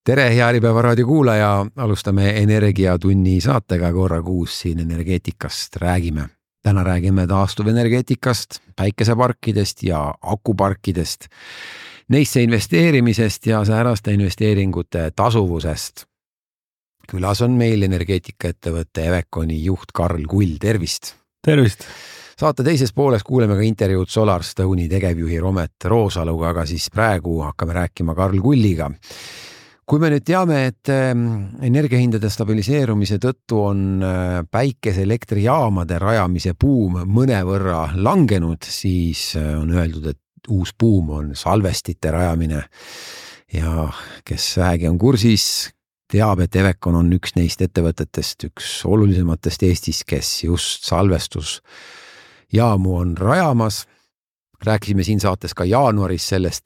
Tere, hea Äripäeva raadio kuulaja, alustame Energiatunni saatega korra kuus siin energeetikast räägime. Täna räägime taastuvenergeetikast, päikeseparkidest ja akuparkidest, neisse investeerimisest ja sääraste investeeringute tasuvusest. Külas on meil energeetikaettevõtte Eveconi juht Karl Kull, tervist! Tervist! Saate teises pooles kuuleme ka intervjuud SolarStone'i tegevjuhi Romet Roosaluga, aga siis praegu hakkame rääkima Karl Kulliga. Kui me nüüd teame, et energiahindade stabiliseerumise tõttu on päikeseelektrijaamade rajamise buum mõnevõrra langenud, siis on öeldud, et uus buum on salvestite rajamine. Ja kes vähegi on kursis, teab, et Evecon on üks neist ettevõtetest, üks olulisematest Eestis, kes just salvestusjaamu on rajamas. Rääkisime siin saates ka jaanuaris sellest,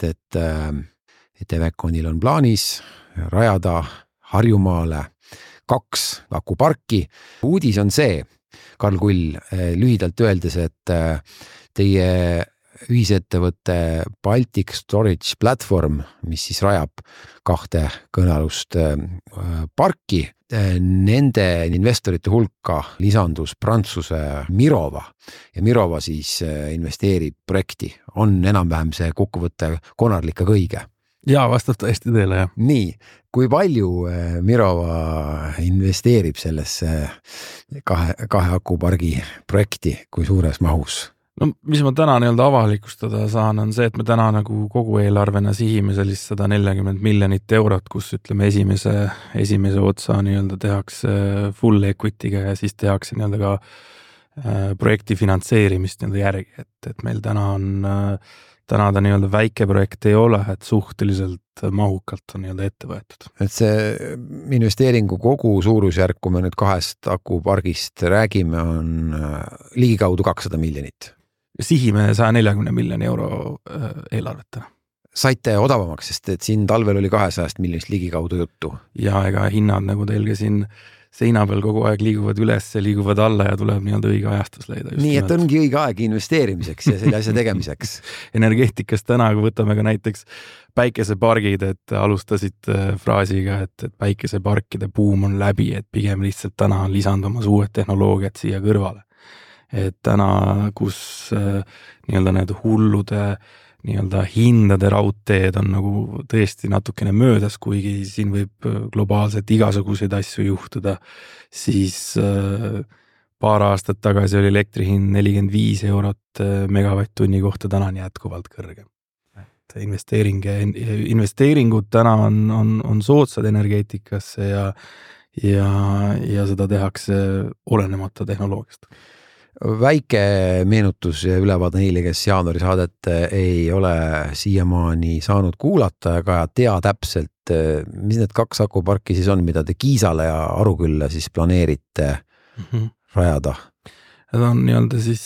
et Eveconil on plaanis rajada Harjumaale 2 akuparki. Uudis on see, Karl Kull, lühidalt öeldes, et teie ühisettevõtte Baltic Storage Platform, mis siis rajab 2 kõnealust parki, nende investorite hulka lisandus Prantsuse Mirova ja Mirova siis investeerib projekti. On enam-vähem see kokkuvõte konarlikka kõige? Jaa, vastab tõesti teile, jah. Nii, kui palju Mirova investeerib sellesse 2 akupargi projekti, kui suures mahus? No, mis ma täna avalikustada saan, on see, et me täna nagu kogu eelarvena sihime sellist 140 miljonit eurot, kus ütleme esimese otsa tehakse full equity'ga ja siis tehakse ka projekti finantseerimist järgi, et meil täna ta väike projekt ei ole, et suhteliselt mahukalt on ette võetud. Et see investeeringu kogu suurusjärk, kui me nüüd 2 akupargist räägime, on ligikaudu 200 miljonit. Sihime 140 miljoni euro eelarveta. Saite odavamaks, sest et siin talvel oli 200 miljonist ligikaudu juttu. Ja ega hinnad nagu teil ka siin seina peal kogu aeg liiguvad üles ja liiguvad alla ja tuleb õige ajastus leida. Nii, et ongi õige aeg investeerimiseks ja selle asja tegemiseks. Energeetikas täna, kui võtame ka näiteks päikesepargid, et alustasid fraasiga, et päikeseparkide buum on läbi, et pigem lihtsalt täna on lisandumas uued tehnoloogiad siia kõrvale. Et täna, kus need hullude hindade raudteed on nagu tõesti natukene möödas, kuigi siin võib globaalselt igasuguseid asju juhtuda, siis paar aastat tagasi oli elektrihind 45 eurot megavatt-tunni kohta, täna on jätkuvalt kõrgem. Et investeeringud täna on soodsad energeetikasse ja seda tehakse olenemata tehnoloogiast. Väike meenutus ja ülevaade neile, kes jaanuari saadet ei ole siiamaani saanud kuulata, aga tea täpselt, mis need 2 akuparki siis on, mida te Kiisale ja Arukülla siis planeerite rajada? Need on siis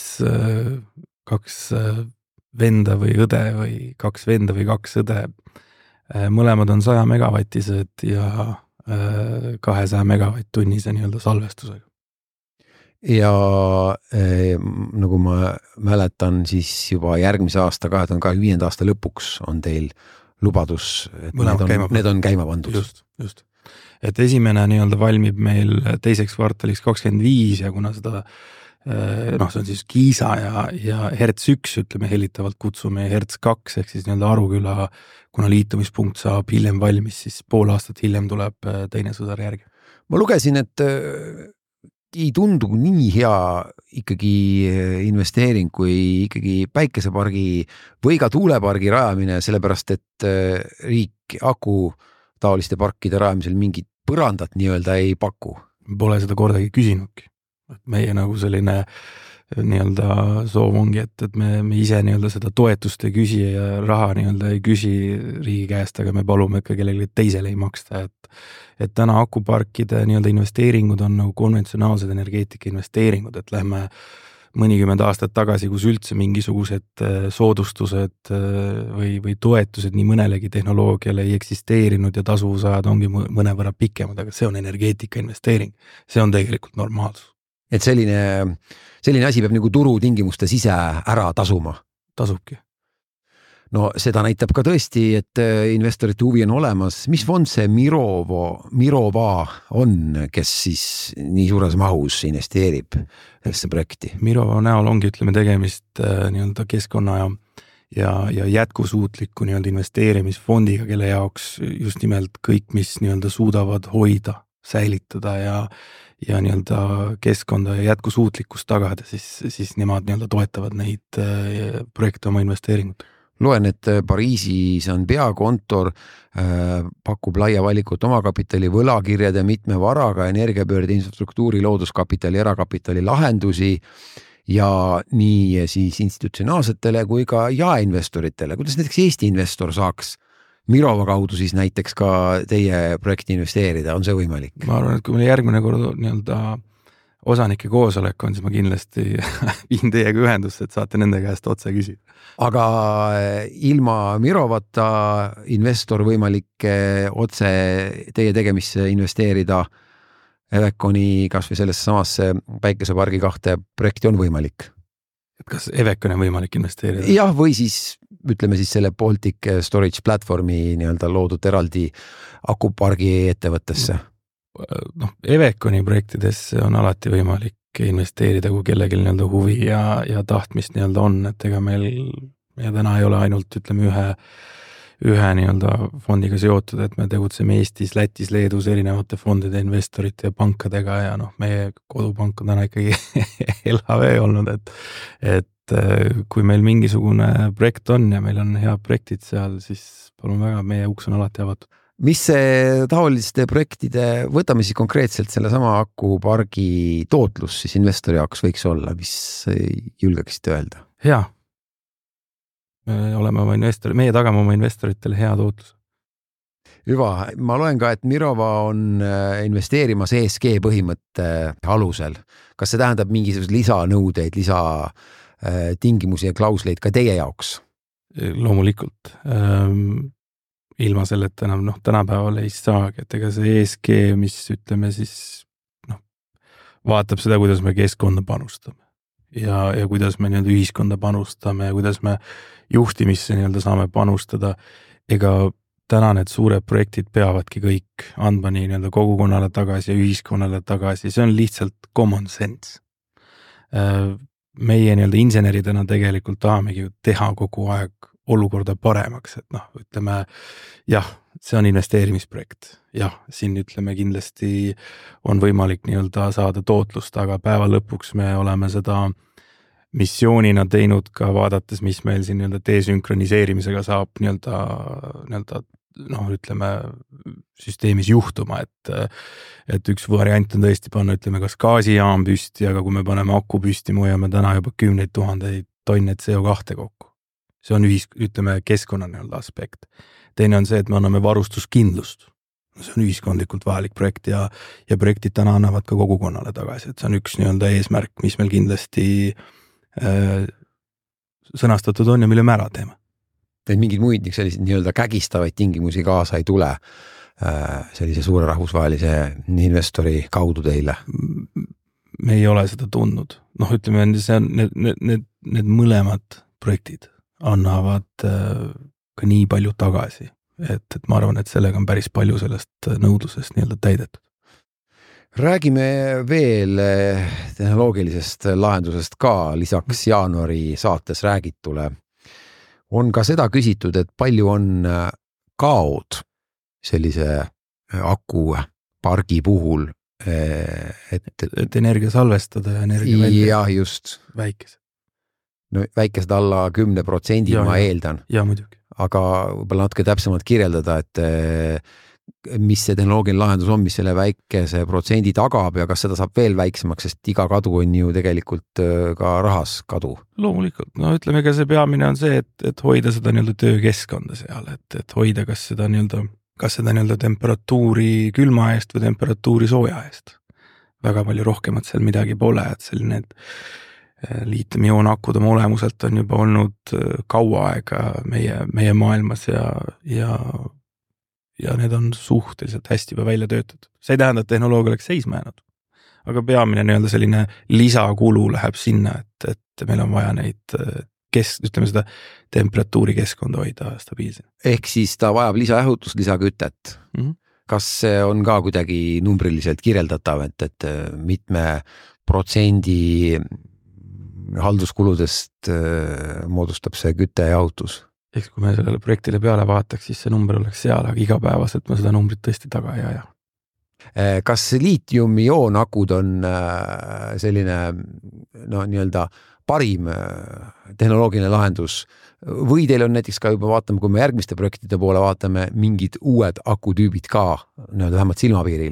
2 venda või õde või 2 venda või 2 õde. Mõlemad on 100 megavatised ja 200 megavatt-tunnise salvestusega. Ja nagu ma mäletan, siis juba järgmise aasta, 2025. aasta lõpuks on teil lubadus, et need on käima pandud. Just. Et esimene valmib meil teiseks kvartaliks 25 ja kuna seda, see on siis Kiisa ja Hertz 1, ütleme hellitavalt kutsume Hertz 2, ehk siis Aruküla, kuna liitumispunkt saab hiljem valmis, siis pool aastat hiljem tuleb teine sõdar järgi. Ma lugesin, et ei tundu nii hea ikkagi investeering kui ikkagi päikesepargi või ka tuulepargi rajamine, sellepärast et riik aku taoliste parkide rajamisel mingit põrandat nii-öelda ei paku. Pole seda kordagi küsinudki. Meie nagu selline soov ongi, et me ise seda toetust ei küsi ja raha ei küsi riigi käest, aga me palume ikka kellelegi teisele ei maksta, et täna akuparkide investeeringud on nagu konventsionaalsed energeetika investeeringud, et lähme mõnikümmend aastat tagasi, kus üldse mingisugused soodustused või toetused nii mõnelegi tehnoloogiale ei eksisteerinud ja tasuvusajad ongi mõnevõrra pikemad, aga see on energeetika investeering. See on tegelikult normaalsus. Et selline asi peab nagu turu tingimuste sise ära tasuma. Tasubki. no seda näitab ka tõesti, et investorite huvi on olemas. Mis fond see Mirova on, kes siis nii suures mahus investeerib sellesse projekti? Mirova näol ongi, ütleme, tegemist nii-öelda keskkonna ja jätkusuutliku nii-öelda investeerimisfondiga, kelle jaoks just nimelt kõik, mis nii-öelda suudavad hoida, säilitada ja nii-öelda keskkonda ja jätkusuutlikkust tagada, siis nemad nii-öelda toetavad neid projekte oma investeeringut. Loen, et Pariisis on peakontor, pakub laia valikut omakapitali, võlakirjade mitme varaga, energiapöörde infrastruktuuri, looduskapitali, erakapitali lahendusi ja nii siis institutsionaalsetele kui ka jaeinvestoritele. Kuidas näiteks Eesti investor saaks Mirova kaudu siis näiteks ka teie projekti investeerida, on see võimalik? Ma arvan, et kui meil järgmine kord nii-öelda osanike koosolek on, siis ma kindlasti viin teiega ühendusse, et saate nende käest otse küsida. Aga ilma Mirovata investor võimalik otse teie tegemisse investeerida Eveconi kas või sellesse samasse päikesepargi 2 projekti on võimalik? Et kas Eveconi on võimalik investeerida? Jah, või siis ütleme siis selle Baltic Storage platvormi nii-öelda loodud eraldi akupargi ettevõttesse. noh, Eveconi projektidesse on alati võimalik investeerida, kui kellelgi nii-öelda huvi ja tahtmist nii-öelda on, et ega meil täna ei ole ainult, ütleme, ühe nii-öelda fondiga seotud, et me tegutseme Eestis, Lätis, Leedus erinevate fondide, investorite ja pankadega ja noh, meie kodupank on täna ikkagi LHV olnud, et kui meil mingisugune projekt on ja meil on head projektid seal, siis palun väga, meie uks on alati avatud. Mis see taoliste projektide, võtame siis konkreetselt selle sama akupargi tootlus siis investori jaoks võiks olla, mis julgeksite öelda? Hea. Meie tagame oma investoritele hea tootlus. Hüva, ma loen ka, et Mirova on investeerimas ESG põhimõtte alusel. Kas see tähendab mingisugused lisanõudeid, tingimusi ja klausleid ka teie jaoks? Loomulikult. Ilma selleta enam tänapäeval ei saagi, et ega see ESG, mis ütleme siis vaatab seda, kuidas me keskkonda panustame ja kuidas me nii-öelda ühiskonda panustame ja kuidas me juhtimisse nii-öelda saame panustada. Ega täna need suured projektid peavadki kõik andma nii-öelda kogukonnale tagasi ja ühiskonnale tagasi, see on lihtsalt common sense. Meie nii-öelda inseneridena tegelikult tahamegi teha kogu aeg olukorda paremaks, et ütleme, jah, see on investeerimisprojekt. Jah, siin ütleme kindlasti on võimalik nii-öelda saada tootlust, aga päeva lõpuks me oleme seda missioonina teinud ka vaadates, mis meil siin nii-öelda desünkroniseerimisega saab nii-öelda ütleme süsteemis juhtuma, et üks variant on tõesti panna, ütleme, kas gaasijaam püsti, aga kui me paneme aku püsti, me hoiame täna juba 10 000 tonne CO2 kokku. See on ütleme, keskkonna nii-öelda aspekt. Teine on see, et me anname varustuskindlust. See on ühiskondlikult vajalik projekt ja projektid täna annavad ka kogukonnale tagasi, et see on üks nii-öelda eesmärk, mis meil kindlasti sõnastatud on ja mille me ära teeme. Teil mingid muid sellised nii-öelda kägistavaid tingimusi kaasa ei tule sellise suure rahvusvahelise investori kaudu teile? Me ei ole seda tundnud. Ütleme, see on need mõlemad projektid annavad ka nii palju tagasi, et ma arvan, et sellega on päris palju sellest nõudlusest nii-öelda täidetud. Räägime veel tehnoloogilisest lahendusest ka, lisaks jaanuari saates räägitule. On ka seda küsitud, et palju on kaod sellise akupargi puhul, et energia salvestada ja energia välja. Ja just. Väikesed. No väikesed alla 10% ma eeldan. Ja muidugi. Aga võib-olla natuke täpsemalt kirjeldada, et mis see tehnoloogiline lahendus on, mis selle väikese protsendi tagab ja kas seda saab veel väiksemaks, sest iga kadu on ju tegelikult ka rahas kadu. Loomulikult, ütleme ka see peamine on see, et hoida seda nii-öelda töökeskkonda seal, et hoida kas seda nii-öelda temperatuuri külma eest või temperatuuri sooja eest. Väga palju rohkemat seal midagi pole, et selline liitiumioonakkud oma olemuselt on juba olnud kaua aega meie maailmas ja need on suhteliselt hästi juba välja töötatud. See ei tähenda, et tehnoloogia oleks seisma jäänud, aga peamine nii-öelda selline lisakulu läheb sinna, et meil on vaja neid ütleme seda temperatuuri keskkonda hoida stabiilsena. Ehk siis ta vajab lisaähutust, lisakütet. Kas see on ka kuidagi numbriliselt kirjeldatav, et mitme protsendi halduskuludest moodustab see küte ja jahutus? Eks kui me sellele projektile peale vaataks, siis see number oleks seal, aga igapäevaselt ma seda numbrit tõesti taga ei aja. Kas liitium-ioon-akud on selline nii-öelda parim tehnoloogiline lahendus või teil on näiteks ka juba vaatame, kui me järgmiste projektide poole vaatame, mingid uued akutüübid ka nii-öelda vähemalt silmapiiril?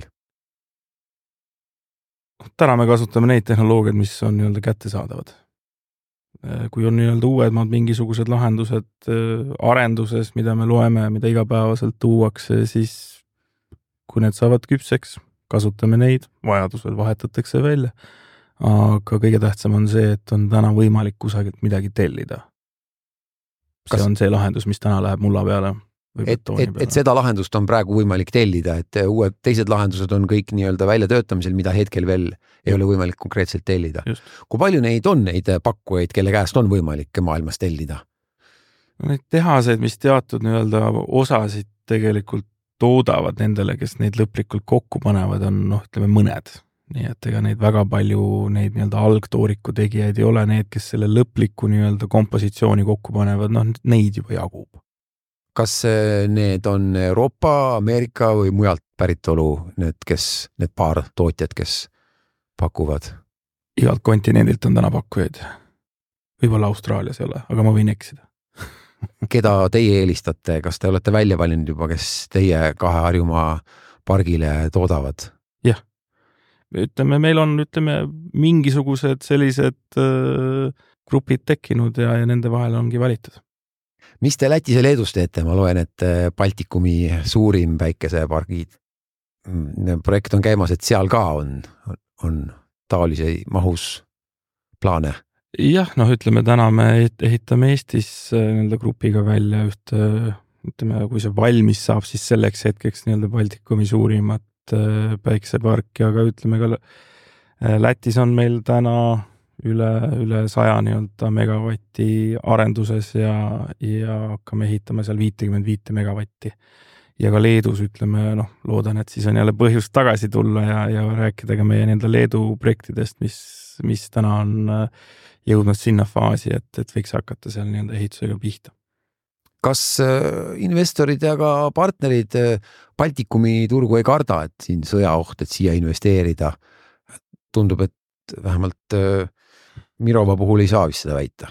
Täna me kasutame neid tehnoloogiad, mis on nii-öelda kättesaadavad. Kui on nii-öelda uuemad mingisugused lahendused arenduses, mida me loeme, mida igapäevaselt tuuakse, siis kui need saavad küpseks, kasutame neid, vajadusel vahetatakse välja. Aga kõige tähtsam on see, et on täna võimalik kusagilt midagi tellida. See on see lahendus, mis täna läheb mulla peale. Et seda lahendust on praegu võimalik tellida, et uued teised lahendused on kõik nii-öelda väljatöötamisel, mida hetkel veel ei ole võimalik konkreetselt tellida. Just. Kui palju neid on, neid pakkujaid, kelle käest on võimalik maailmas tellida? Neid tehaseid, mis teatud nii-öelda osasid tegelikult toodavad nendele, kes neid lõplikult kokku panevad, on ütleme mõned. Nii et ega neid väga palju neid nii-öelda algtooriku tegijaid ei ole, need, kes selle lõpliku nii-öelda kompositsiooni kokku panevad, neid juba jagub. Kas need on Euroopa, Ameerika või mujalt päritolu need paar tootjad, kes pakuvad? Igalt kontinendilt on täna pakkujaid. Võib-olla Austraalias ei ole, aga ma võin eksida. Keda teie eelistate? Kas te olete välja valinud juba, kes teie 2 Harjumaa pargile toodavad? Jah. Meil on mingisugused sellised grupid tekkinud ja nende vahel ongi valitud. Mis te Lätis ja Leedus teete? Ma loen, et Baltikumi suurim päikesepargid projekt on käimas, et seal ka on taolise mahus plaane. Jah, täna me ehitame Eestis nii-öelda grupiga välja kui see valmis saab, siis selleks hetkeks nii-öelda Baltikumi suurimat päikeseparki, aga ka Lätis on meil täna üle 100 nii-öelda megavatti arenduses ja hakkame ehitama seal 55 megavatti. Ja ka Leedus loodan, et siis on jälle põhjust tagasi tulla ja rääkida ka meie nii-öelda Leedu projektidest, mis täna on jõudnud sinna faasi, et võiks hakata seal nii-öelda ehitusega pihta. Kas investorid ja ka partnerid Baltikumi turgu ei karda, et siin sõjaoht, et siia investeerida? Tundub, et vähemalt Mirova puhul ei saa vist seda väita.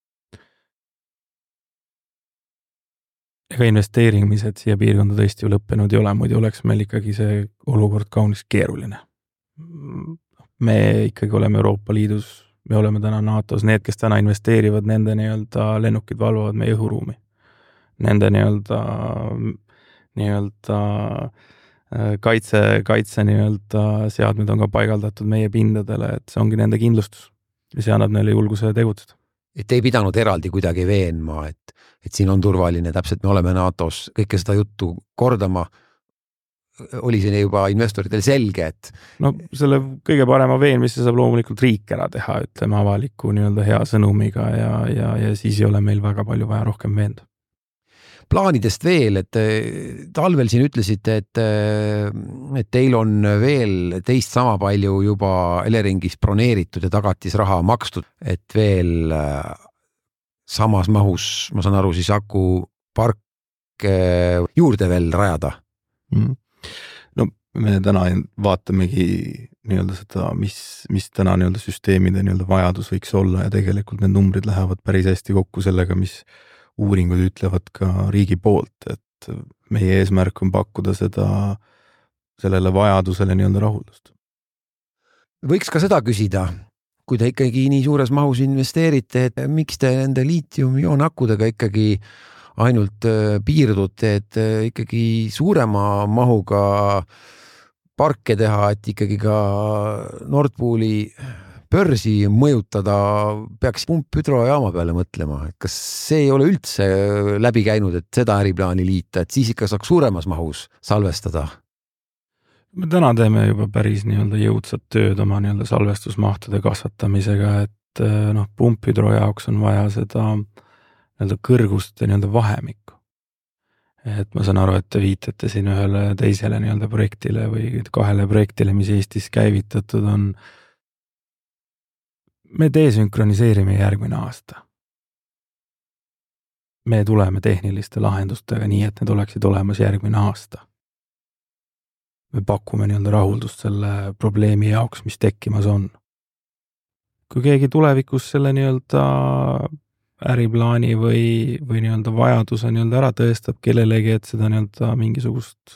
Ega investeerimised siia piirkonda tõesti ju lõppenud ei ole, muidu oleks meil ikkagi see olukord kaunis keeruline. Me ikkagi oleme Euroopa Liidus, me oleme täna NATO-s, need, kes täna investeerivad, nende nii-öelda lennukid valvavad meie õhuruumi. Nende nii-öelda kaitse nii-öelda seadmed on ka paigaldatud meie pindadele, et see ongi nende kindlustus ja see annab neile julguse tegutseda. Et ei pidanud eraldi kuidagi veenma, et siin on turvaline, täpselt me oleme NATO-s, kõike seda juttu kordama, oli see juba investoritel selge, et selle kõige parema veenmisse saab loomulikult riik ära teha, avaliku nii-öelda hea sõnumiga ja siis ei ole meil väga palju vaja rohkem veenda. Plaanidest veel, et talvel siin ütlesite, et teil on veel teist sama palju juba Eleringis broneeritud ja tagatisraha makstud, et veel samas mahus, ma saan aru, siis akupark juurde veel rajada. Me täna vaatamegi nii-öelda seda, mis täna nii-öelda süsteemide nii-öelda vajadus võiks olla ja tegelikult need numbrid lähevad päris hästi kokku sellega, mis uuringud ütlevad ka riigi poolt, et meie eesmärk on pakkuda sellele vajadusele nii-öelda rahuldust. Võiks ka seda küsida, kui te ikkagi nii suures mahus investeerite, et miks te nende liitium-ioon-akudega ikkagi ainult piirdute, et ikkagi suurema mahuga parke teha, et ikkagi ka Nord Pooli börsi mõjutada, peaks pumphüdrojaama peale mõtlema. Kas see ei ole üldse läbi käinud, et seda äriplaani liita, et siis ikka saaks suuremas mahus salvestada? Me täna teeme juba päris nii-öelda jõudsat tööd oma nii-öelda salvestusmahtude kasvatamisega, et pumphüdro jaoks on vaja seda nii-öelda kõrgust ja nii-öelda vahemikku. Et ma saan aru, et te viitate siin ühele teisele nii-öelda projektile või 2 projektile, mis Eestis käivitatud on. Me desünkroniseerime järgmine aasta. Me tuleme tehniliste lahendustega nii, et need oleksid olemas järgmine aasta. Me pakume nii-öelda rahuldust selle probleemi jaoks, mis tekkimas on. Kui keegi tulevikus selle nii-öelda äriplaani või nii-öelda vajaduse nii-öelda ära tõestab kellelegi, et seda nii-öelda mingisugust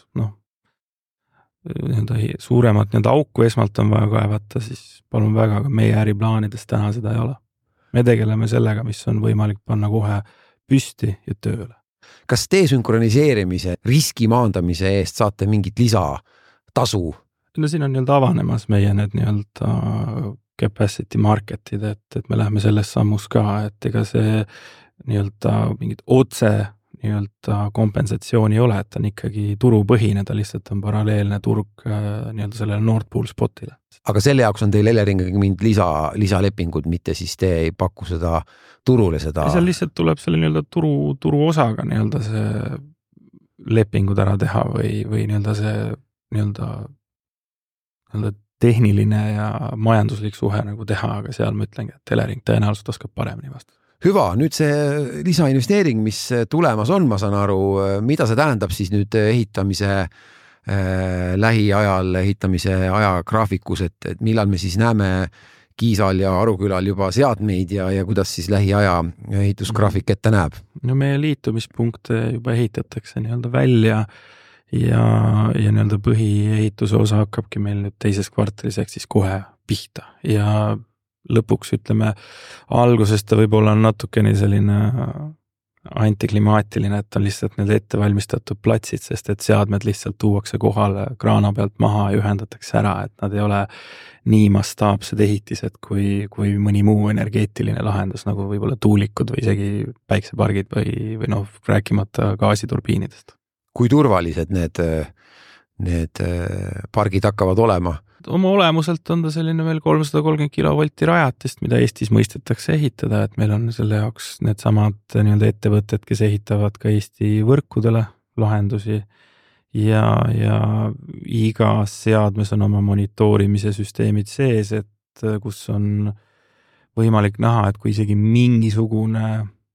nii-öelda suuremat nii-öelda auku esmalt on vaja kaevata, siis palun väga, aga meie äriplaanides täna seda ei ole. Me tegeleme sellega, mis on võimalik panna kohe püsti ja tööle. Kas desünkroniseerimise riski maandamise eest saate mingit lisatasu? No siin on nii-öelda avanemas meie need nii-öelda capacity marketid, et me läheme selles sammus ka, et ega see nii-öelda mingit otse nii-öelda kompensatsiooni ei ole, et on ikkagi turupõhine, ta lihtsalt on paralleelne turg nii-öelda sellele Nord Pool spotile. Aga selle jaoks on teil Eleringiga mingid lisalepingud, mitte siis te ei paku seda turule seda? Ja seal lihtsalt tuleb selle nii-öelda turu osaga nii-öelda see lepingud ära teha või nii-öelda see nii-öelda tehniline ja majanduslik suhe nagu teha, aga seal ma ütlengi, et Elering tõenäoliselt oskab paremini vastu. Hüva, nüüd see lisainvesteering, mis tulemas on, ma saan aru, mida see tähendab siis nüüd ehitamise lähiajal, ehitamise ajagraafikus, et millal me siis näeme Kiisal ja Arukülal juba seadmeid ja kuidas siis lähiaja ehitusgraafik ette näeb? No meie liitumispunkte juba ehitatakse nii-öelda välja ja nii-öelda põhiehituse osa hakkabki meil nüüd teises kvartalis ehk siis kohe pihta ja lõpuks ütleme, algusest ta võib-olla on natukene selline antiklimaatiline, et on lihtsalt need ettevalmistatud platsid, sest et seadmed lihtsalt tuuakse kohale kraana pealt maha ja ühendatakse ära, et nad ei ole nii mastaapsed ehitised kui mõni muu energeetiline lahendus, nagu võib-olla tuulikud või isegi päiksepargid või rääkimata gaasiturbiinidest. Kui turvalised need pargid hakkavad olema? Oma olemuselt on ta selline veel 330 kilovolti rajatist, mida Eestis mõistetakse ehitada, et meil on selle jaoks need samad nii-öelda ettevõtted, kes ehitavad ka Eesti võrkudele lahendusi ja igas seadmes on oma monitoorimise süsteemid sees, et kus on võimalik näha, et kui isegi mingisugune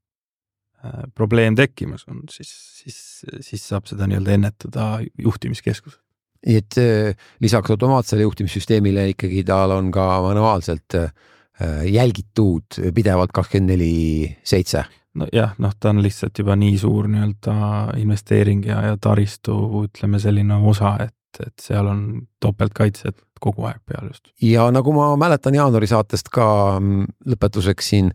probleem tekkimas on, siis saab seda nii-öelda ennetada juhtimiskeskus. Et lisaks automaatsele juhtimissüsteemile ikkagi tal on ka manuaalselt jälgitud pidevalt 24/7. No jah, ta on lihtsalt juba nii suur nii-öelda investeering ja taristu, ütleme selline osa, et seal on topeltkaitsed kogu aeg peal just. Ja nagu ma mäletan jaanuari saatest ka lõpetuseks siin,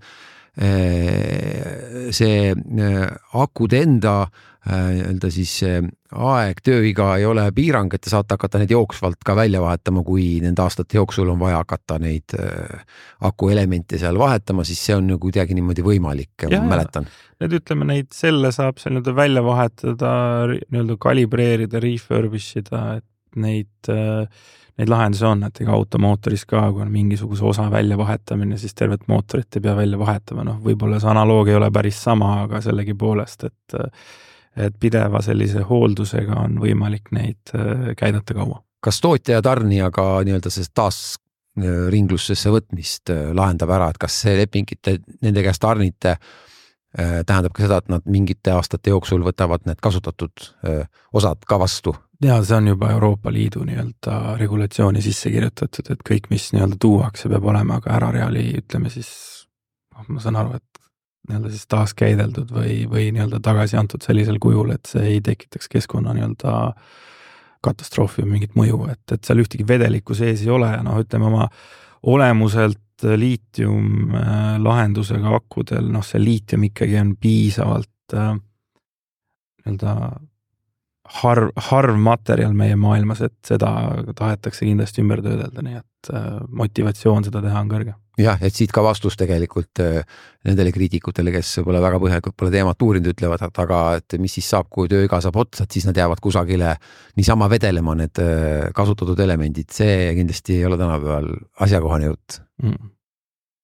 see akude enda siis aeg, tööiga ei ole piirang, et te saate hakata neid jooksvalt ka välja vahetama, kui nende aastate jooksul on vaja hakata neid akuelemente seal vahetama, siis see on nagu kuidagi niimoodi võimalik, ma mäletan. Need ütleme, neid selle saab seal nii-öelda välja vahetada, nii-öelda kalibreerida, refurbish ida, et neid lahendusi on, et ega automootoris ka, kui on mingisuguse osa välja vahetamine, siis tervet mootorit ei pea välja vahetama. Võib-olla see analoog ei ole päris sama, aga sellegi poolest, et pideva sellise hooldusega on võimalik neid käidata kaua. Kas tootja ja tarnijaga nii-öelda taas ringlussesse võtmist lahendab ära, et kas see lepingite nende käest tarnite tähendab ka seda, et nad mingite aastate jooksul võtavad need kasutatud osad ka vastu? Ja see on juba Euroopa Liidu nii-öelda regulatsiooni sisse kirjutatud, et kõik, mis nii-öelda tuuakse, peab olema ka ärareali, ütleme siis, ma saan aru, et nii-öelda siis taaskäideldud või nii-öelda tagasi antud sellisel kujul, et see ei tekitaks keskkonna nii-öelda katastroofi või mingit mõju, et seal ühtegi vedelikku sees ei ole ja ütleme oma olemuselt liitium lahendusega akudel, see liitium ikkagi on piisavalt nii-öelda harv materjal meie maailmas, et seda tahetakse kindlasti ümber töödelda, nii et motivatsioon seda teha on kõrge. Jah, et siit ka vastus tegelikult nendele kriitikutele, kes pole väga põhjalikult pole teemat uurinud, ütlevad, aga et mis siis saab, kui tööiga saab otsa, et siis nad jäävad kusagile niisama vedelema need kasutatud elemendid. See kindlasti ei ole tänapäeval asjakohane jutt.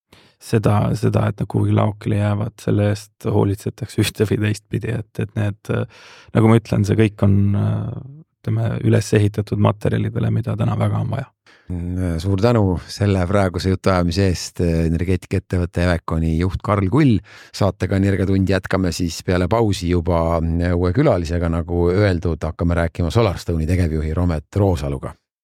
seda, et nad kuhugi laokile jäävad, selle eest hoolitsetakse ühte või teistpidi, et need, nagu ma ütlen, see kõik on üles ehitatud materjalidele, mida täna väga on vaja. Suur tänu selle praeguse jutuajamise eest, energeetikaettevõtte Eveconi juht Karl Kull. Saatega Energiatund jätkame siis peale pausi juba uue külalisega, nagu öeldud, hakkame rääkima SolarStone'i tegevjuhi Romet Roosaluga.